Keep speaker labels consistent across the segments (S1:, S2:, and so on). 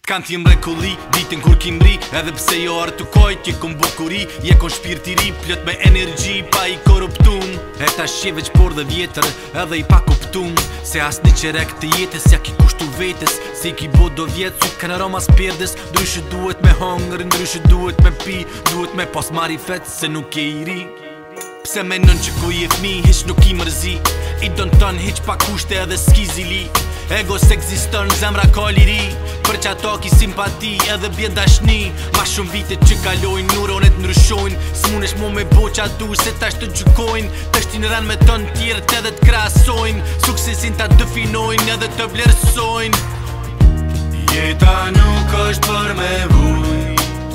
S1: Kanë ti mrekulli, ditën kur ki mri edhe pse jo artu kojt, je kon bukuri, je kon shpirt i ri, plot me energji, pa i korruptum. E ta shje veç por dhe vjetër, edhe i pa kuptum, se as një qerek të jetës ja ki kushtu vetes, se i ki bo do vjetë, su kanë aromas perdes, ndryshe duhet me hongër, ndryshe duhet me pi, duhet me pas marifet, se nuk e i ri. Pse menon që ku je fmi, hiq nuk i mërzi, i don ton hiq pa kushte edhe s'ki zili. Ego s'ekziston, zemra ka liri, për që ato ki simpati edhe bje dashni. Ma shumë vite që kalojnë, nuronet ndryshojnë, s'munesh mu me bo qa du se tash të gjykojnë, të shtin ran me ton tjerët edhe t'krasojnë, suksesin ta definojnë edhe të vlerësojnë. Jeta nuk është për me vuj,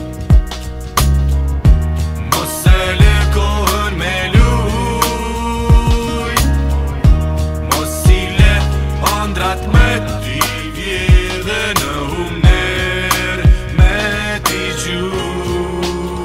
S1: mos e le kohën me luj, mos i le andrat me ti vjedhe në humner me ti gjuj.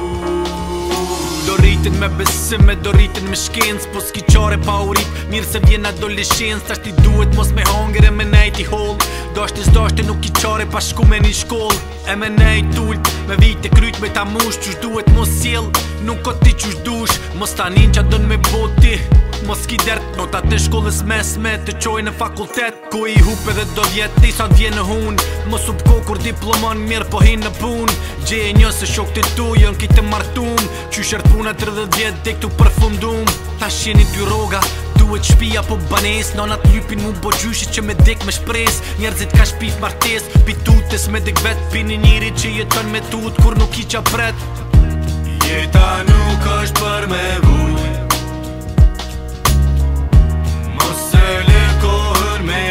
S1: Do rritin me besim e do rritin me shkenc, po s'ki qare pa urit, mirë se vjen adoleshenc, tash ti duhet mos me hongër e me nejt i holl. Dashte nuk i qare pa shku me një shkoll, e me nejt ullt, me vite kryt me ta mush, qysh duhet mos sjell, nuk o ti qysh dush, mos ta nin qa don me boti, mos ki dert, notat e shkollës mesme, të qoj në fakultet, ku i hup edhe do vjet, ti sa t'vjen në hun, mos u pko kur diplomon mirë po hin në pun, gjeje një se shok të tu, jën ki të martum, qysh ert puna 30 vjet, dek tu përfundum, ta shjeni dy roga, duhet shpia po banes, nonat lypin mu bo gjyshi që me dek me shpres, njerëzit ka shpif martes, pitutes me dek vet, pini njëri që jeton me tut, kur nuk i qa pret. Jeta nuk është për me vuj, mos e le kohën me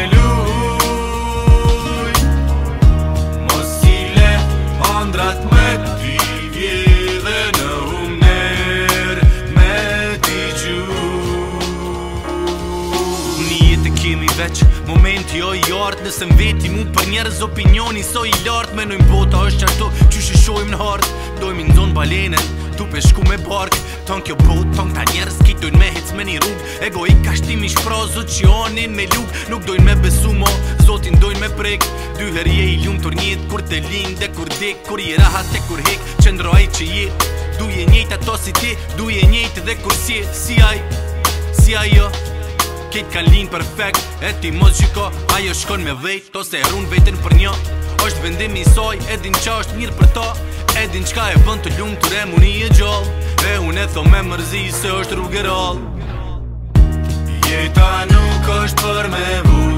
S1: luj, mos i le andrat me ti vjedhe në humner me ti gjuj. Një jetë kemi veç, momenti o i art, nëse m'veti mu për njerëz opinioni so i lart, menojmë bota është qashtu që shishojmë në hart, dojmë i nëzon balenën, tu pe shku me bark, ton kjo bot, ton ta njerëz ki dojnë me hec me një rrug, ego i kashtimi shprazu që onin me luk, nuk dojnë me besu mo, zotin dojnë me prek, dy her je i lumë tur njët, kur të lind dhe kur dek, kur je rahat e kur hek, qëndro aj që je, duje njejt ato si ti, duje njejt edhe kur si aj jo. Kejt kan linë perfekt, e ti mos gjyko, ajo shkon me vejt, ose e run vetën për një, është vendimi i soj, edin qa është mirë për ta, edin qka e vën të lumë të remuni e gjall, e unë e tho me mërzi se është rrugë e rall. Jeta nuk është për me vuj,